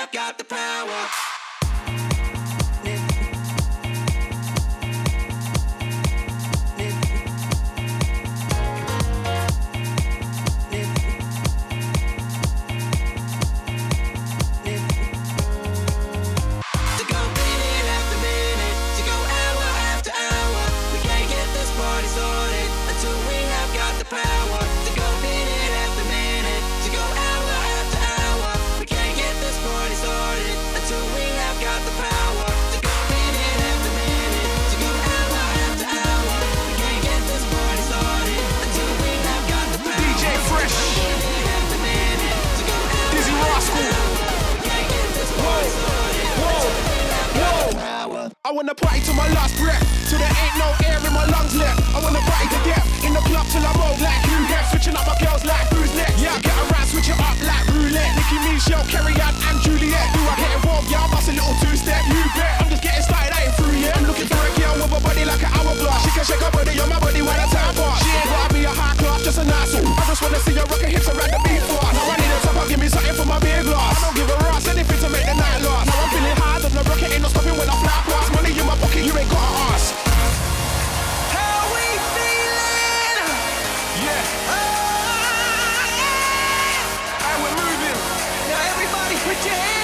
have got the power. I wanna party to my last breath, till there ain't no air in my lungs left. I wanna party to death, in the club till I'm old like who left. Switching up my girls like who's next. Yeah, I get around, switch it up like roulette. Nicki Michelle, Carrie Ann and Juliet. Do I get involved? Yeah, I'll bust a little two-step. You bet, I'm just getting started, I ain't through yet. I'm looking for a girl with a body like an hourglass. She can shake her body on my body while I time pass. She ain't gotta be a high class, just a nice one. I just wanna see her rock her hips around the beat fast. Now I need a top, I'll give me something for my beer glass. I don't give a ass, anything to make the night last. Now I'm feeling hard on the rocket, ain't no stopping when I fly past. Money in my pocket, you ain't gotta ask. How we feeling? Yeah. Oh, yeah. And we're moving. Now everybody put your hands